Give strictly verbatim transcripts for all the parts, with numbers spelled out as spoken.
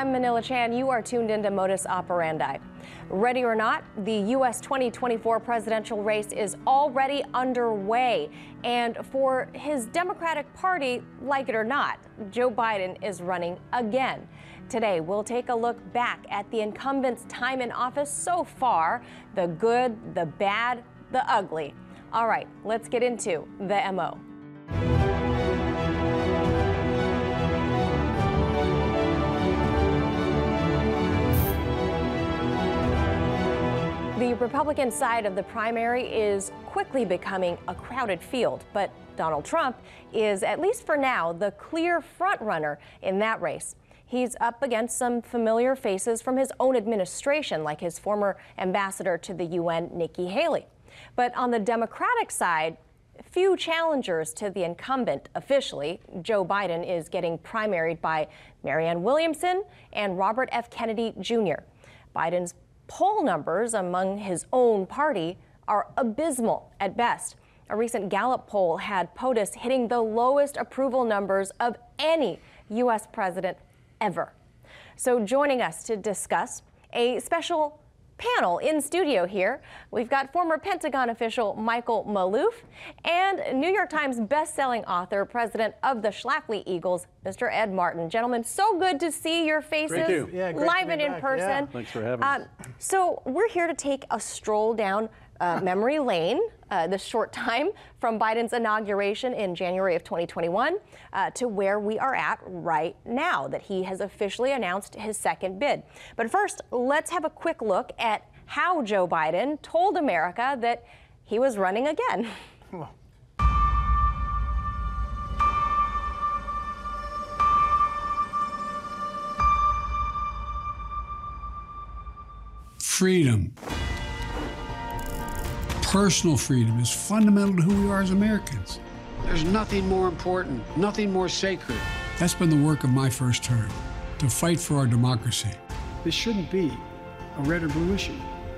I'm Manila Chan. You are tuned into Modus Operandi. Ready or not, the U S twenty twenty-four presidential race is already underway. And for his Democratic Party, like it or not, Joe Biden is running again. Today, we'll take a look back at the incumbent's time in office so far, the good, the bad, the ugly. All right, let's get into the M O. The Republican side of the primary is quickly becoming a crowded field, but Donald Trump is, at least for now, the clear frontrunner in that race. He's up against some familiar faces from his own administration, like his former ambassador to the U N, Nikki Haley. But on the Democratic side, few challengers to the incumbent officially. Joe Biden is getting primaried by Marianne Williamson and Robert F. Kennedy Junior Biden's poll numbers among his own party are abysmal at best. A recent Gallup poll had POTUS hitting the lowest approval numbers of any U S president ever. So joining us to discuss, a special panel in studio here, we've got former Pentagon official Michael Maloof and New York Times best-selling author, president of the Schlafly Eagles, Mister Ed Martin. Gentlemen, so good to see your faces you. Yeah, live and in back. person. Yeah. Thanks for having us. Um, so we're here to take a stroll down uh, memory lane, uh, this short time from Biden's inauguration in January of twenty twenty-one uh, to where we are at right now, that he has officially announced his second bid. But first, let's have a quick look at how Joe Biden told America that he was running again. Freedom, personal freedom, is fundamental to who we are as Americans. There's nothing more important, nothing more sacred. That's been the work of my first term, to fight for our democracy. This shouldn't be a red or blue issue.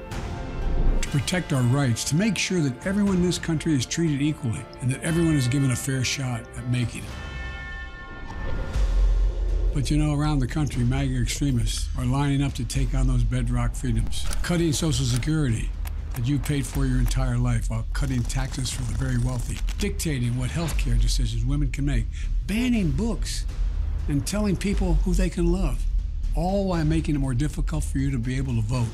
To protect our rights, to make sure that everyone in this country is treated equally and that everyone is given a fair shot at making it. But you know, around the country, MAGA extremists are lining up to take on those bedrock freedoms, cutting Social Security that you paid for your entire life while cutting taxes for the very wealthy, dictating what health care decisions women can make, banning books, and telling people who they can love, all while making it more difficult for you to be able to vote.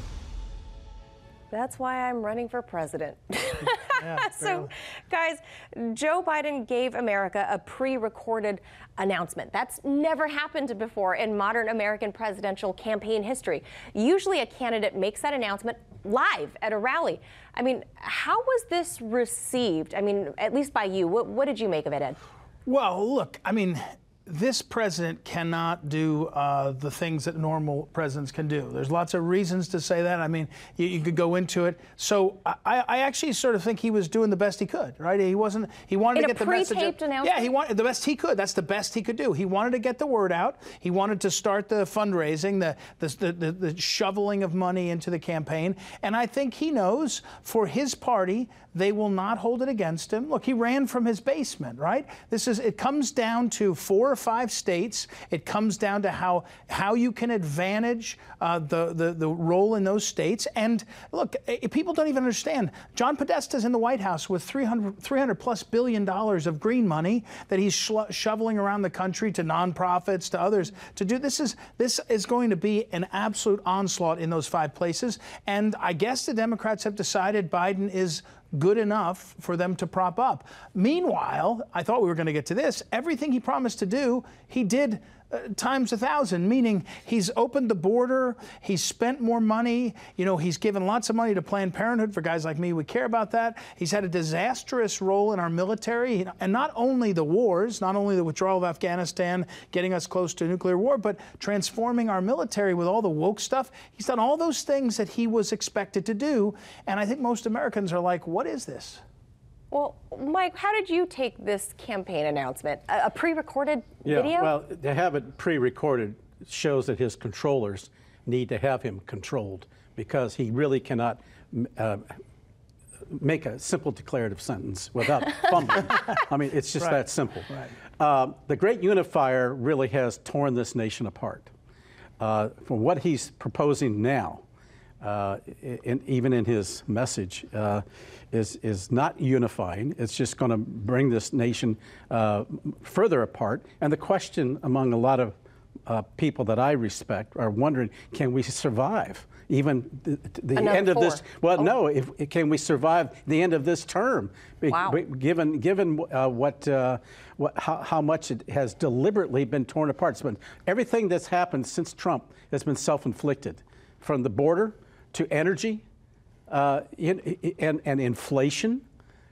That's why I'm running for president. Yeah, so, guys, Joe Biden gave America a pre-recorded announcement. That's never happened before in modern American presidential campaign history. Usually a candidate makes that announcement live at a rally. I mean, how was this received? I mean, at least by you. What, what did you make of it, Ed? Well, look, I mean, this president cannot do uh, the things that normal presidents can do. There's lots of reasons to say that. I mean, you, you could go into it. So I, I actually sort of think he was doing the best he could, right? He wasn't. He wanted In to get the message. In a pre-taped announcement? Yeah, he wanted the best he could. That's the best he could do. He wanted to get the word out. He wanted to start the fundraising, the the the, the shoveling of money into the campaign. And I think he knows for his party, they will not hold it against him. Look, he ran from his basement, right? This is. It comes down to four or five states. It comes down to how how you can advantage uh, the, the the role in those states. And look, people don't even understand. John Podesta's in the White House with three hundred plus billion dollars of green money that he's shoveling around the country to nonprofits, to others to do. This is this is going to be an absolute onslaught in those five places. And I guess the Democrats have decided Biden is good enough for them to prop up. Meanwhile, I thought we were going to get to this. Everything he promised to do, he did uh, times a thousand, meaning he's opened the border, he's spent more money, you know, he's given lots of money to Planned Parenthood. For guys like me, we care about that. He's had a disastrous role in our military, and not only the wars, not only the withdrawal of Afghanistan, getting us close to nuclear war, but transforming our military with all the woke stuff. He's done all those things that he was expected to do, and I think most Americans are like, what is this? Well, Mike, how did you take this campaign announcement? A, a pre-recorded yeah, video? Well, to have it pre-recorded shows that his controllers need to have him controlled, because he really cannot uh, make a simple declarative sentence without fumbling. I mean, it's just right. that simple. Right. Uh, the great unifier really has torn this nation apart. uh, from what he's proposing now, uh, in, even in his message, uh, is, is not unifying. It's just going to bring this nation uh, further apart. And the question among a lot of uh, people that I respect are wondering, can we survive even the, the end of four. this? Well, oh. no. If, can we survive the end of this term? Wow. Given given uh, what, uh, what how, how much it has deliberately been torn apart. It's been, everything that's happened since Trump has been self-inflicted, from the border to energy uh, in, and, and inflation,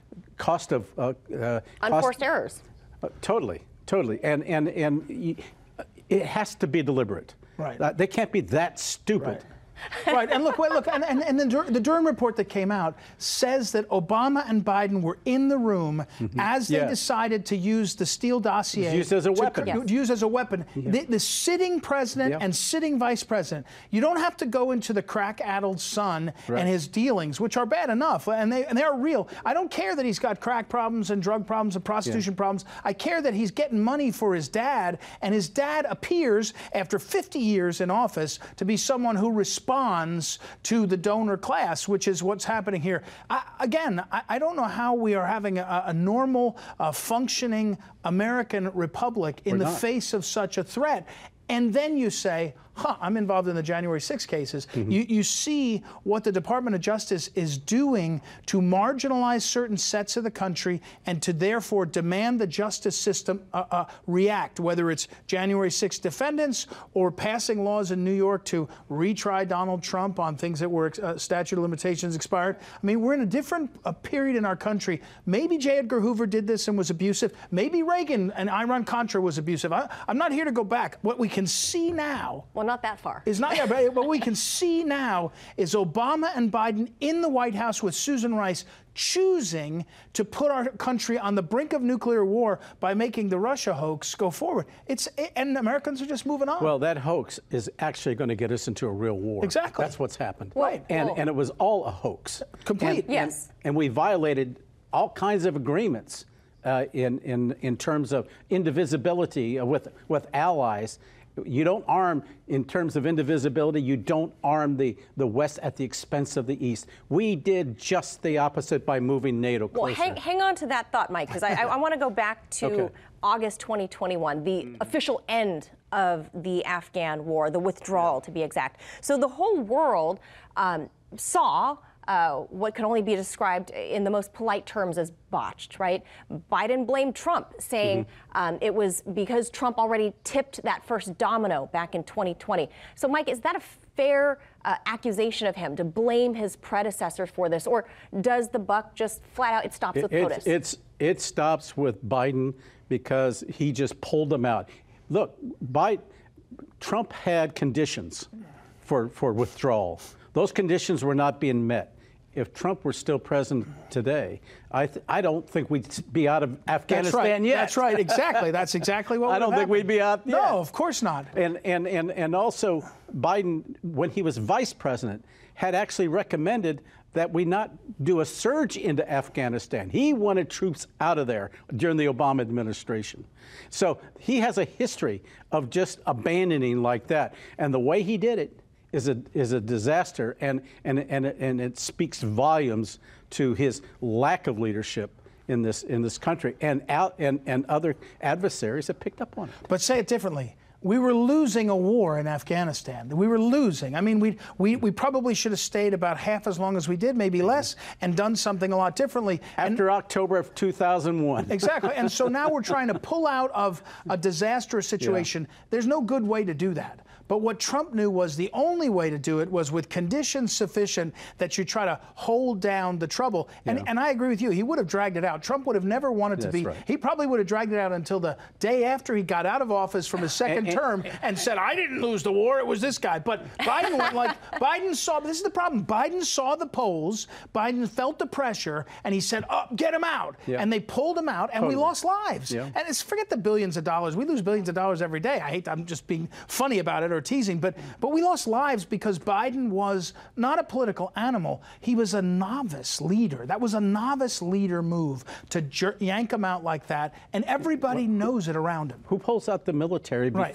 cost of uh, uh, Unforced cost, errors. Uh, totally, totally, and and and it has to be deliberate. Right. Uh, they can't be that stupid. Right. Right, and look, wait, look, and, and, and the, Dur- the Durham report that came out says that Obama and Biden were in the room mm-hmm. as they yeah. decided to use the Steele dossier. It was used as a to, weapon. To, Yes. Used as a weapon. Yeah. The, the sitting president Yeah. and sitting vice president, you don't have to go into the crack-addled son Right. and his dealings, which are bad enough, and they and they are real. I don't care that he's got crack problems and drug problems and prostitution Yeah. problems. I care that he's getting money for his dad, and his dad appears, after fifty years in office, to be someone who responds to the donor class, which is what's happening here. I, again, I, I don't know how we are having a, a normal, uh, functioning American republic in We're the not. face of such a threat. And then you say, huh, I'm involved in the January sixth cases. Mm-hmm. You, you see what the Department of Justice is doing to marginalize certain sets of the country and to therefore demand the justice system uh, uh, react, whether it's January sixth defendants or passing laws in New York to retry Donald Trump on things that were uh, statute of limitations expired. I mean, we're in a different uh, period in our country. Maybe J. Edgar Hoover did this and was abusive. Maybe Reagan and Iran-Contra was abusive. I, I'm not here to go back. What we can see now Well, not that far. is not, yeah, but what we can see now is Obama and Biden in the White House with Susan Rice choosing to put our country on the brink of nuclear war by making the Russia hoax go forward. It's and Americans are just moving on. Well, that hoax is actually going to get us into a real war. Exactly. That's what's happened. Right. And Well- and it was all a hoax. Complete. And, Yes. And, and we violated all kinds of agreements uh, in in in terms of indivisibility with with allies. You don't arm, in terms of indivisibility, you don't arm the, the West at the expense of the East. We did just the opposite by moving NATO closer. Well, hang, hang on to that thought, Mike, because I, I, I want to go back to Okay. August twenty twenty-one, the mm. official end of the Afghan war, the withdrawal to be exact. So the whole world um, saw Uh, what can only be described in the most polite terms as botched, right? Biden blamed Trump, saying mm-hmm. um, it was because Trump already tipped that first domino back in twenty twenty. So, Mike, is that a fair uh, accusation of him to blame his predecessor for this, or does the buck just flat out, it stops It, with it's, POTUS? it's, it stops with Biden because he just pulled them out. Look, Biden, Trump had conditions for, for withdrawal. Those conditions were not being met. If Trump were still president today, I th- I don't think we'd be out of Afghanistan That's right. yet. That's right. Exactly. That's exactly what. I don't think happened. we'd be out yet. No, of course not. And and and and also, Biden, when he was vice president, had actually recommended that we not do a surge into Afghanistan. He wanted troops out of there during the Obama administration. So he has a history of just abandoning like that, and the way he did it is a is a disaster, and and and and it speaks volumes to his lack of leadership in this in this country, and out and and other adversaries have picked up on it. But say it differently. We were losing a war in Afghanistan. We were losing. I mean, we we we probably should have stayed about half as long as we did, maybe less, and done something a lot differently. After and, October of two thousand one. Exactly. And so now we're trying to pull out of a disastrous situation. Yeah. There's no good way to do that. But what Trump knew was the only way to do it was with conditions sufficient that you try to hold down the trouble. And, Yeah. and I agree with you. He would have dragged it out. Trump would have never wanted That's to be. right. He probably would have dragged it out until the day after he got out of office from his second And- and- term and said, I didn't lose the war. It was this guy. But Biden went like, Biden saw, this is the problem. Biden saw the polls. Biden felt the pressure. And he said, oh, get him out. Yeah. And they pulled him out. And Totally. we lost lives. Yeah. And it's, forget the billions of dollars. We lose billions of dollars every day. I hate, I'm just being funny about it or teasing. But But we lost lives because Biden was not a political animal. He was a novice leader. That was a novice leader move to jer- yank him out like that. And everybody knows it around him. Who pulls out the military Right. before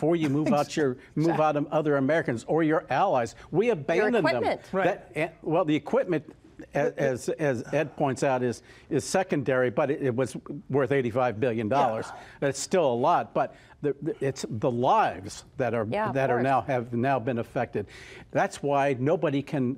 before you move out your move out of other Americans or your allies. We abandoned them. equipment. Right. That, and- well, the equipment, as as Ed points out, is is secondary, but it, it was worth eighty-five billion dollars. Yeah. It's still a lot, but the, the, it's the lives that are Yeah, of that are course. now have now been affected. That's why nobody can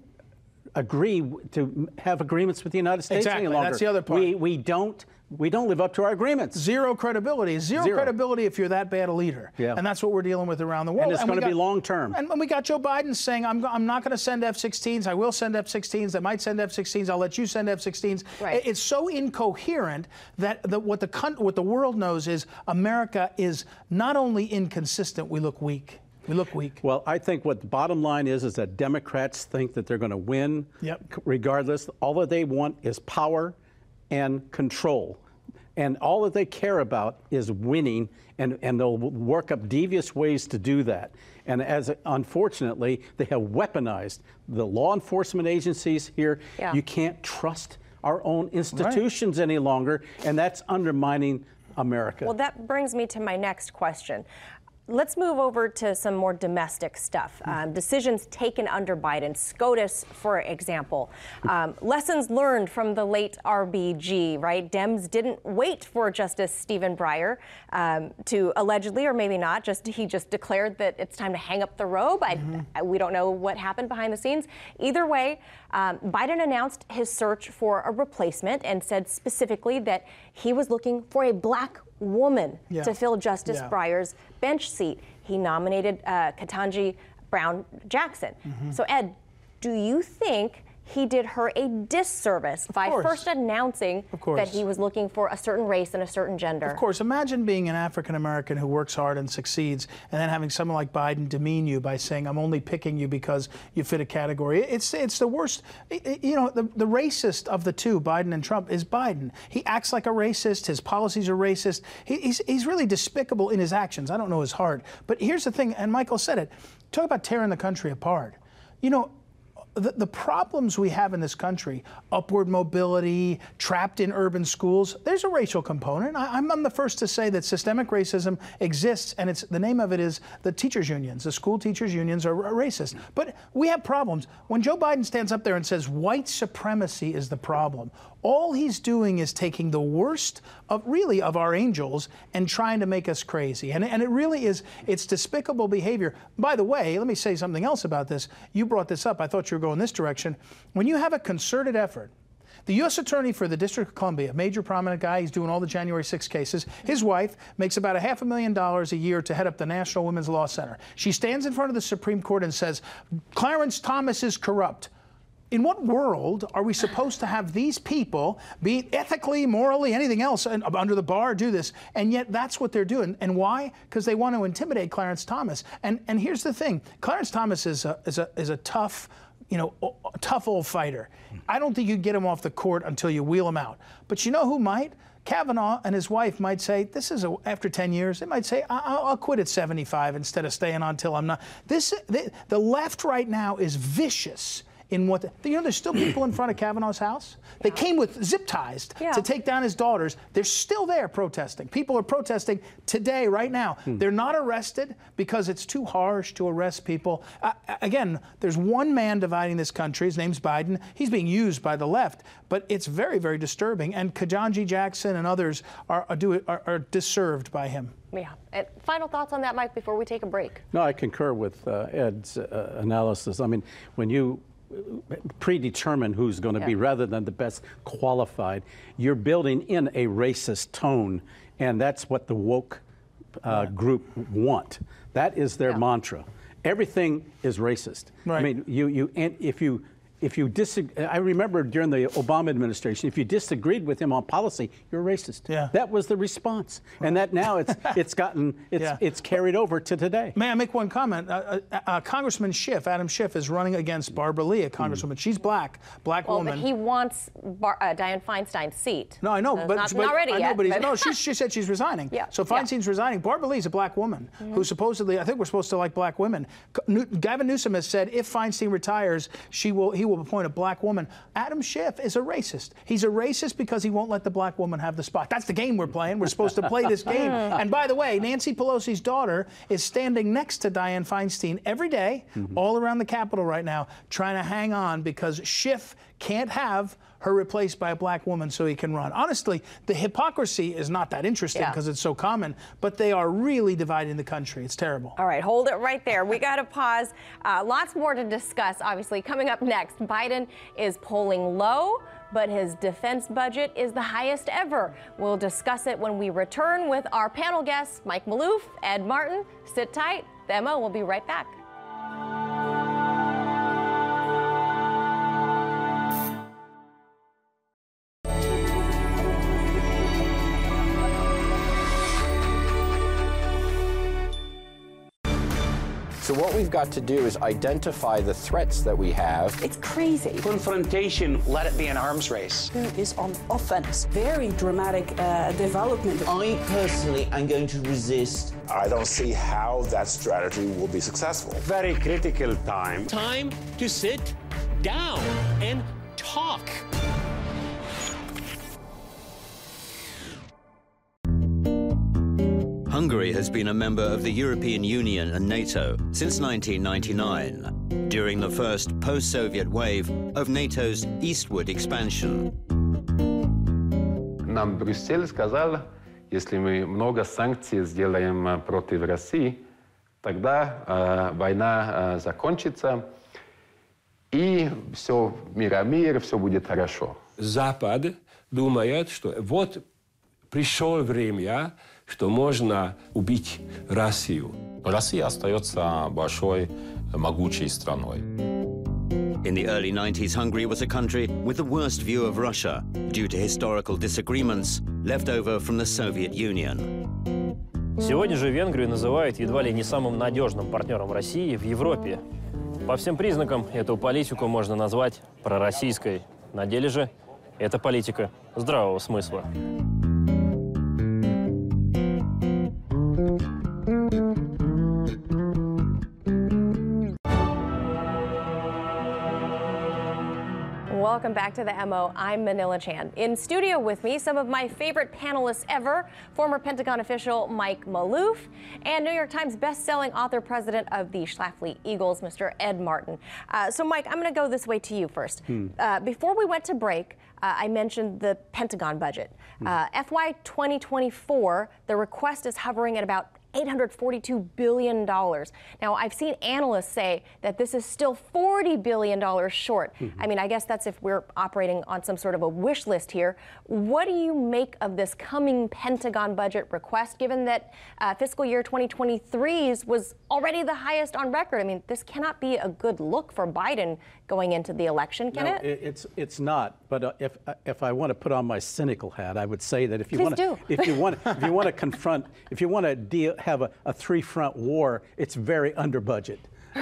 agree to have agreements with the United States Exactly. any longer. That's the other part. We we don't we don't live up to our agreements. Zero credibility. Zero, Zero. credibility if you're that bad a leader. Yeah. And that's what we're dealing with around the world. And it's we going to be got- long term. And when we got Joe Biden saying, I'm, I'm not going to send F sixteens, I will send F sixteens, I might send F sixteens, I'll let you send F sixteens. Right. It's so incoherent that the, what, the, coun- what the world knows is America is not only inconsistent, we look weak. We look weak. Well, I think what the bottom line is is that Democrats think that they're going to win Yep. regardless. All that they want is power and control. And all that they care about is winning, and, and they'll work up devious ways to do that. And as unfortunately, they have weaponized the law enforcement agencies here. Yeah. You can't trust our own institutions any longer, and that's undermining America. Well, that brings me to my next question. Let's move over to some more domestic stuff. Um, decisions taken under Biden, SCOTUS, for example. Um, lessons learned from the late R B G, right? Dems didn't wait for Justice Stephen Breyer um, to allegedly, or maybe not, just he just declared that it's time to hang up the robe. I, I, we don't know what happened behind the scenes. Either way, um, Biden announced his search for a replacement and said specifically that he was looking for a black woman Yeah. to fill Justice Yeah. Breyer's bench seat. He nominated uh, Ketanji Brown Jackson. Mm-hmm. So, Ed, do you think he did her a disservice by course. first announcing Of course. that he was looking for a certain race and a certain gender? Of course, imagine being an African American who works hard and succeeds, and then having someone like Biden demean you by saying, "I'm only picking you because you fit a category." It's it's the worst. You know, the, the racist of the two, Biden and Trump, is Biden. He acts like a racist. His policies are racist. He, he's he's really despicable in his actions. I don't know his heart, but here's the thing. And Michael said it. Talk about tearing the country apart. You know. The, the problems we have in this country, upward mobility, trapped in urban schools, there's a racial component. I, I'm, I'm the first to say that systemic racism exists, and it's the name of it is the teachers' unions. The school teachers' unions are, are racist. But we have problems. When Joe Biden stands up there and says white supremacy is the problem, all he's doing is taking the worst of really of our angels and trying to make us crazy. And, and it really is, it's despicable behavior. By the way, let me say something else about this. You brought this up. I thought you were going this direction. When you have a concerted effort, the U S Attorney for the District of Columbia, a major prominent guy, he's doing all the January sixth cases. His wife makes about a half a million dollars a year to head up the National Women's Law Center. She stands in front of the Supreme Court and says, Clarence Thomas is corrupt. In what world are we supposed to have these people be ethically, morally, anything else under the bar do this? And yet that's what they're doing. And why? Because they want to intimidate Clarence Thomas. And and here's the thing: Clarence Thomas is a is a is a tough, you know, a tough old fighter. I don't think you get him off the court until you wheel him out. But you know who might? Kavanaugh and his wife might say, this is a, after ten years, they might say, I'll, I'll quit at seventy-five instead of staying on till I'm not. This the, the left right now is vicious. In what the, you know, there's still people in front of Kavanaugh's house. They came with zip ties Yeah. to take down his daughters. They're still there protesting. People are protesting today, right now. Hmm. They're not arrested because it's too harsh to arrest people. Uh, again, there's one man dividing this country. His name's Biden. He's being used by the left, but it's very, very disturbing. And Ketanji Jackson and others are are, do, are, are disserved by him. Yeah. And final thoughts on that, Mike, before we take a break? No, I concur with uh, Ed's uh, analysis. I mean, when you predetermine who's going to be Yeah. rather than the best qualified, you're building in a racist tone, and that's what the woke uh, group want. That is their Yeah. mantra. Everything is racist. Right. I mean, you you and if you if you disagree, I remember during the Obama administration, if you disagreed with him on policy, you're racist. Yeah. That was the response, and that now it's it's gotten it's Yeah. it's carried over to today. May I make one comment? Uh, uh, uh, Congressman Schiff, Adam Schiff, is running against Barbara Lee, a congresswoman. She's black, black Well, woman. but he wants Bar- uh, Dianne Feinstein's seat. No, I know, So but, it's but not, not ready I know, yet. but he's, but- no, she, she said she's resigning. Yeah, So yeah. Feinstein's resigning. Barbara Lee's a black woman who supposedly, I think we're supposed to like black women. Gavin Newsom has said if Feinstein retires, she will he will appoint a black woman. Adam Schiff is a racist. He's a racist because he won't let the black woman have the spot. That's the game we're playing. We're supposed to play this game. And by the way, Nancy Pelosi's daughter is standing next to Dianne Feinstein every day, mm-hmm. all around the Capitol right now, trying to hang on because Schiff can't have her replaced by a black woman so he can run. Honestly, the hypocrisy is not that interesting because yeah. it's so common, but they are really dividing the country. It's terrible. All right, hold it right there. We got to pause. Uh, lots more to discuss, obviously. Coming up next, Biden is polling low, but his defense budget is the highest ever. We'll discuss it when we return with our panel guests, Mike Maloof, Ed Martin. Sit tight. The M O will be right back. So what we've got to do is identify the threats that we have. It's crazy. Confrontation. Let it be an arms race. Who is on offense? Very dramatic uh, development. I personally am going to resist. I don't see how that strategy will be successful. Very critical time. Time to sit down and talk. Hungary has been a member of the European Union and NATO since nineteen ninety-nine, during the first post-Soviet wave of NATO's eastward expansion. Нам Брюссель сказал, если мы много санкций сделаем против России, тогда э, война э, закончится, и все, мир, мир, все будет хорошо. Запад думает, что вот пришло время, что можно убить Россию. Россия остается большой, могучей страной. In the early nineties, Hungary was a country with the worst view of Russia due to historical disagreements left over from the Soviet Union. Сегодня же Венгрию называют едва ли не самым надежным партнером России в Европе. По всем признакам эту политику можно назвать пророссийской. На деле же это политика здравого смысла. Welcome back to the M O. I'm Manila Chan. In studio with me, some of my favorite panelists ever, former Pentagon official Mike Maloof, and New York Times best-selling author, president of the Schlafly Eagles, Mister Ed Martin. Uh, so, Mike, I'm going to go this way to you first. Hmm. Uh, before we went to break, uh, I mentioned the Pentagon budget. Hmm. Uh, F Y twenty twenty-four, the request is hovering at about eight hundred forty-two billion dollars. Now, I've seen analysts say that this is still forty billion dollars short. Mm-hmm. I mean, I guess that's if we're operating on some sort of a wish list here. What do you make of this coming Pentagon budget request, given that uh, fiscal year twenty twenty-three's was already the highest on record? I mean, this cannot be a good look for Biden going into the election, can no, it? It's it's not. But uh, if uh, if I want to put on my cynical hat, I would say that if you Please want to, do. if you want if you want to confront, if you want to deal have a, a three-front war, it's very under budget.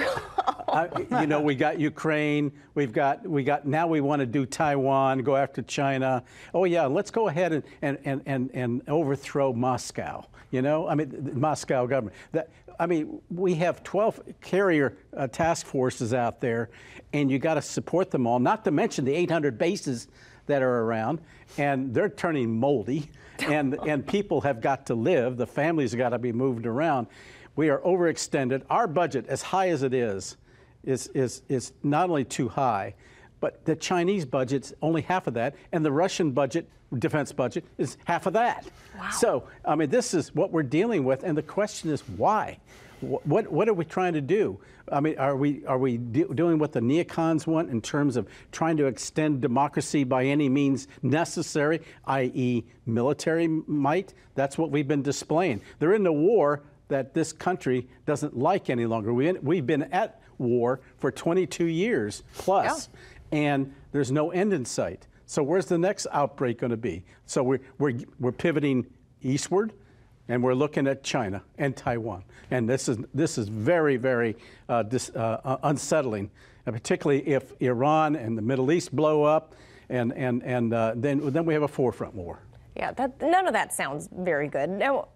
I, you know, we got Ukraine, we've got we got now we want to do Taiwan, go after China. Oh yeah, let's go ahead and and and and, and overthrow Moscow. You know, I mean, the Moscow government. That I mean, we have twelve carrier uh, task forces out there, and you got to support them all. Not to mention the eight hundred bases that are around, and they're turning moldy, and and people have got to live. The families have got to be moved around. We are overextended. Our budget, as high as it is, is is is not only too high, but the Chinese budget's only half of that, and the Russian budget, defense budget, is half of that. Wow. So, I mean, this is what we're dealing with, and the question is why? What what, what are we trying to do? I mean, are we are we do, doing what the neocons want in terms of trying to extend democracy by any means necessary, that is, military might? That's what we've been displaying. They're in a war that this country doesn't like any longer. We, we've been at war for twenty-two years plus, yeah. and there's no end in sight. So where's the next outbreak going to be? So we're, we're, we're pivoting eastward, and we're looking at China and Taiwan. And this is, this is very, very uh, dis, uh, unsettling, and particularly if Iran and the Middle East blow up, and, and, and uh, then, then we have a forefront war. Yeah, that, none of that sounds very good. Now,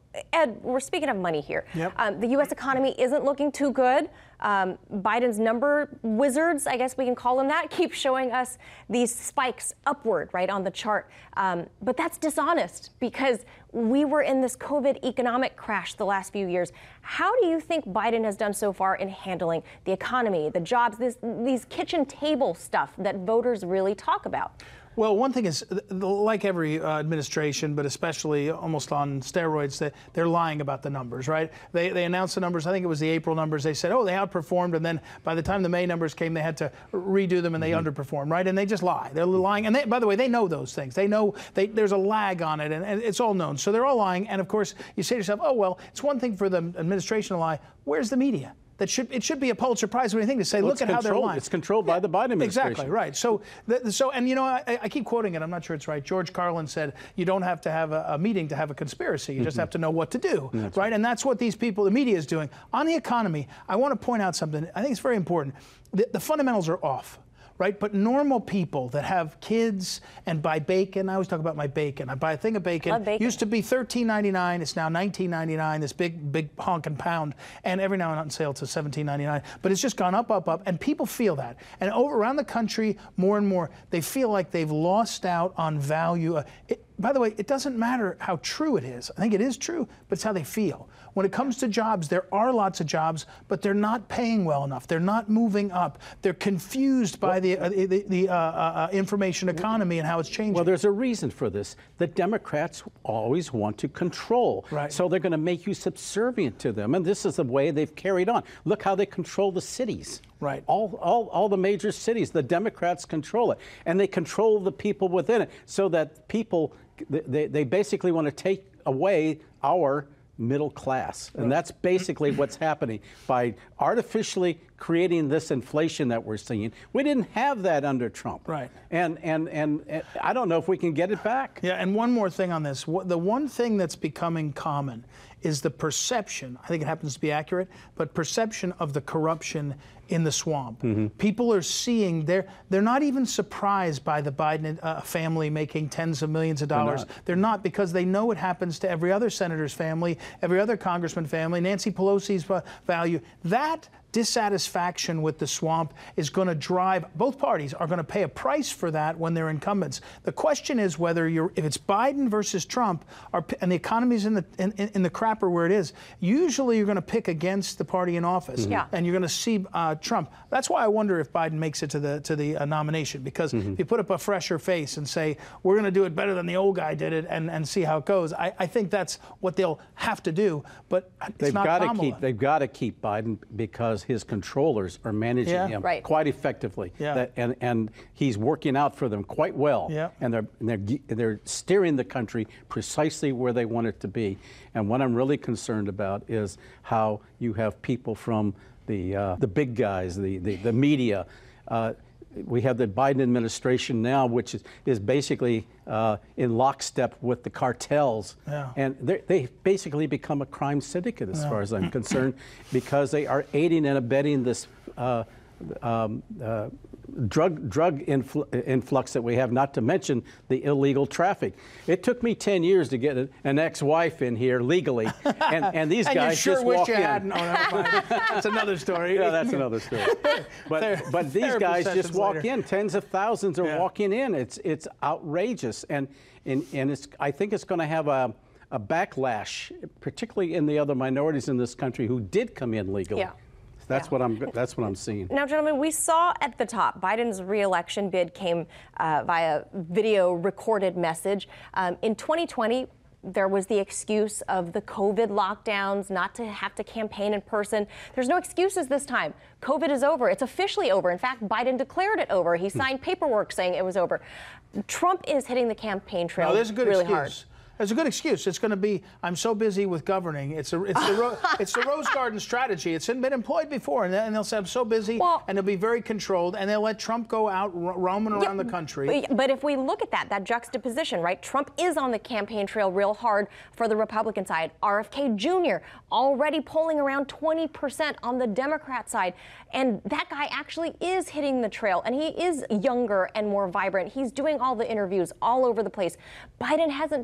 Ed, we're speaking of money here. Yep. Um, the U S economy isn't looking too good. Um, Biden's number wizards, I guess we can call them that, keep showing us these spikes upward, right, on the chart. Um, but that's dishonest because we were in this COVID economic crash the last few years. How do you think Biden has done so far in handling the economy, the jobs, this, these kitchen table stuff that voters really talk about? Well, one thing is, like every uh, administration, but especially almost on steroids, that they're lying about the numbers, right? They they announced the numbers. I think it was the April numbers. They said, oh, they outperformed, and then by the time the May numbers came, they had to redo them, and they mm-hmm. underperformed, right? And they just lie. They're lying. And they, by the way, they know those things. They know they, there's a lag on it, and, and it's all known. So they're all lying. And of course, you say to yourself, oh, well, it's one thing for the administration to lie. Where's the media? That should it should be a Pulitzer Prize-winning thing to say, well, look at how they're lying. It's controlled by the Biden administration. Exactly right. So, the, so and you know, I, I keep quoting it. I'm not sure it's right. George Carlin said, "You don't have to have a, a meeting to have a conspiracy. You mm-hmm. just have to know what to do." Right? right? And that's what these people, the media, is doing on the economy. I want to point out something. I think it's very important. The, the fundamentals are off. Right? But normal people that have kids and buy bacon, I always talk about my bacon. I buy a thing of bacon. Love bacon. Used to be thirteen ninety-nine. It's now nineteen ninety-nine, this big, big honking pound. And every now and then on sale to seventeen ninety-nine. But it's just gone up, up, up. And people feel that. And over around the country, more and more, they feel like they've lost out on value. Uh, it, by the way, it doesn't matter how true it is. I think it is true, but it's how they feel. When it comes to jobs, there are lots of jobs, but they're not paying well enough. They're not moving up. They're confused by the, uh, the, the uh, uh, information economy and how it's changing. Well, there's a reason for this. The Democrats always want to control. Right. So they're going to make you subservient to them. And this is the way they've carried on. Look how they control the cities. Right. All, all, all the major cities, the Democrats control it. And they control the people within it so that people, they, they basically want to take away our middle class. And that's basically what's happening by artificially creating this inflation that we're seeing. We didn't have that under Trump. Right. And, and, and, and I don't know if we can get it back. Yeah, and one more thing on this. The one thing that's becoming common is the perception, I think it happens to be accurate, but perception of the corruption in the swamp. Mm-hmm. People are seeing, they're, they're not even surprised by the Biden uh, family making tens of millions of dollars. They're not. They're not, because they know it happens to every other senator's family, every other congressman family, Nancy Pelosi's uh, value. That dissatisfaction with the swamp is going to drive, both parties are going to pay a price for that when they're incumbents. The question is whether you're, if it's Biden versus Trump, are, and the economy's in the in, in the crapper where it is, usually you're going to pick against the party in office, mm-hmm. yeah. and you're going to see uh, Trump. That's why I wonder if Biden makes it to the to the uh, nomination, because mm-hmm. if you put up a fresher face and say, we're going to do it better than the old guy did it, and, and see how it goes, I, I think that's what they'll have to do. But it's they've not got to Kamala. keep they've got to keep Biden, because his controllers are managing yeah. him right. quite effectively, yeah. that, and and he's working out for them quite well, yeah. and they're and they're they're steering the country precisely where they want it to be. And what I'm really concerned about is how you have people from the uh, the big guys, the the, the media. Uh, We have the Biden administration now, which is, is basically uh, in lockstep with the cartels. Yeah. And they basically become a crime syndicate, as yeah. far as I'm concerned, because they are aiding and abetting this uh, um, uh, drug drug infl influx that we have, not to mention the illegal traffic. It took me ten years to get an ex-wife in here legally, and, and these and guys you sure just wish walk you in. Hadn't. Oh, never mind. That's another story. Yeah, that's another story. But Ther but these guys just walk later. in. Tens of thousands are yeah. walking in. It's it's outrageous, and and and it's. I think it's going to have a a backlash, particularly in the other minorities in this country who did come in legally. Yeah. That's yeah. what I'm. That's what I'm seeing. Now, gentlemen, we saw at the top Biden's re-election bid came uh, via video recorded message. Um, in twenty twenty, there was the excuse of the COVID lockdowns, not to have to campaign in person. There's no excuses this time. COVID is over. It's officially over. In fact, Biden declared it over. He signed paperwork saying it was over. Trump is hitting the campaign trail no, there's a good really excuse. hard. There's a good excuse. It's going to be, I'm so busy with governing. It's a, it's the, ro it's the Rose Garden strategy. It's been employed before, and, and they'll say, I'm so busy, well, and they'll be very controlled, and they'll let Trump go out ro roaming around yeah, the country. But if we look at that, that juxtaposition, right? Trump is on the campaign trail real hard for the Republican side. R F K Junior already polling around twenty percent on the Democrat side. And that guy actually is hitting the trail, and he is younger and more vibrant. He's doing all the interviews all over the place. Biden hasn't done one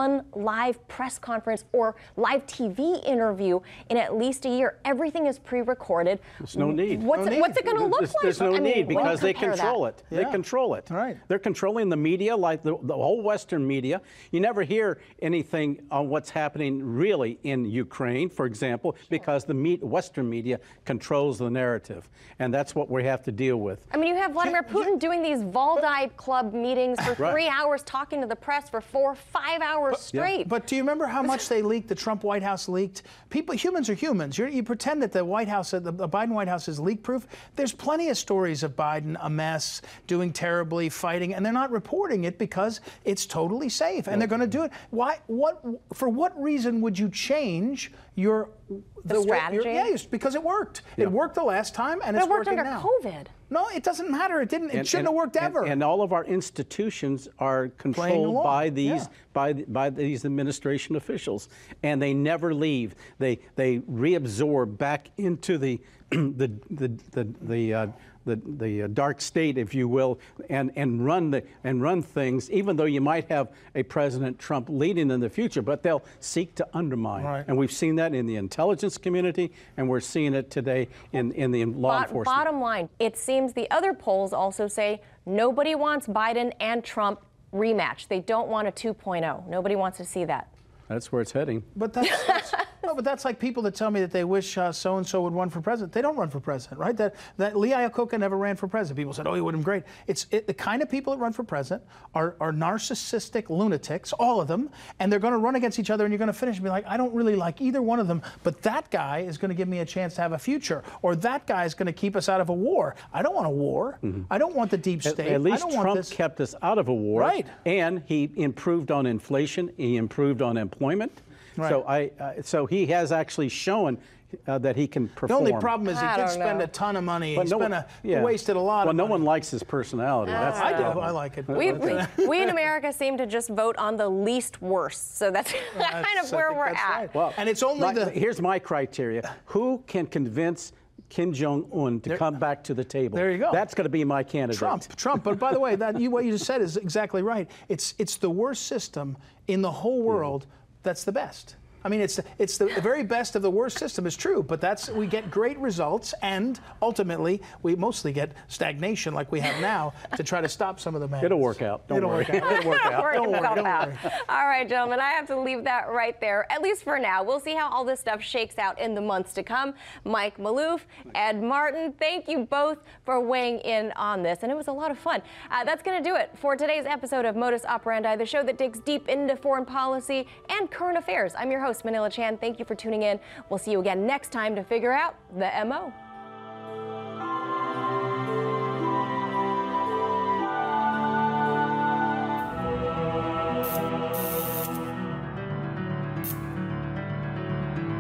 one live press conference or live T V interview in at least a year. Everything is pre-recorded. There's no need. What's, no it, need. what's it going to look there's, like? There's no I mean, need because they control that? it. Yeah. They control it. Right. They're controlling the media, like the, the whole Western media. You never hear anything on what's happening really in Ukraine, for example, sure. because the me Western media controls the narrative. And that's what we have to deal with. I mean, you have Vladimir Putin doing these Valdai Club meetings for right. three hours, talking to the press for four, five hours but, straight. Yeah. But do you remember how much they leaked, the Trump White House leaked? People, humans are humans. You're, you pretend that the White House, the, the Biden White House is leak-proof. There's plenty of stories of Biden a mess, doing terribly, fighting, and they're not reporting it because it's totally safe, and they're going to do it. Why? What? For what reason would you change your the, the strategy? Way, your, yeah, because it worked. Yeah. It worked the last time, and but it's it worked working under now. COVID. No, it doesn't matter. It didn't. It and, shouldn't and, have worked and, ever. And all of our institutions are controlled by these yeah. by by these administration officials, and they never leave. They they reabsorb back into the the the the the. Uh, the the uh, dark state, if you will, and and run the and run things, even though you might have a President Trump leading in the future, but they'll seek to undermine. Right. And we've seen that in the intelligence community, and we're seeing it today in in the law Bot enforcement. Bottom line, it seems the other polls also say nobody wants Biden and Trump rematch. They don't want a two point oh. Nobody wants to see that. That's where it's heading. But that's, that's no, but that's like people that tell me that they wish uh, so and so would run for president. They don't run for president, right? That that Lee Iacocca never ran for president. People said, "Oh, he would have been great." It's it, the kind of people that run for president are are narcissistic lunatics, all of them, and they're going to run against each other, and you're going to finish and be like, "I don't really like either one of them, but that guy is going to give me a chance to have a future, or that guy is going to keep us out of a war." I don't want a war. Mm-hmm. I don't want the deep state. At, at least I don't Trump want this. kept us out of a war, right? And he improved on inflation. He improved on employment. Right. So I, uh, so he has actually shown uh, that he can perform. The only problem is he I did don't spend know. a ton of money. But he no spent one, a, yeah. he wasted a lot well, of no money. one likes his personality. Uh, That's I do. problem. I like it. We, we, we in America seem to just vote on the least worst, so that's Well, kind that's, of where we're that's at. Right. Well, and it's only my, the. Here's my criteria: who can convince Kim Jong-un to there, come back to the table? There you go. That's going to be my candidate. Trump. Trump. But by the way, that you, what you just said is exactly right. It's it's the worst system in the whole world. Mm. That's the best. I mean, it's it's the, the very best of the worst system is true, but that's we get great results, and ultimately we mostly get stagnation like we have now to try to stop some of the madness. It'll work out. Don't It'll worry. work out. It'll work out. Work Don't worry. itself Don't out. worry. All right, gentlemen, I have to leave that right there, at least for now. We'll see how all this stuff shakes out in the months to come. Mike Maloof, Ed Martin, thank you both for weighing in on this, and it was a lot of fun. Uh, that's going to do it for today's episode of Modus Operandi, the show that digs deep into foreign policy and current affairs. I'm your host, Manila Chan. Thank you for tuning in. We'll see you again next time to figure out the M O.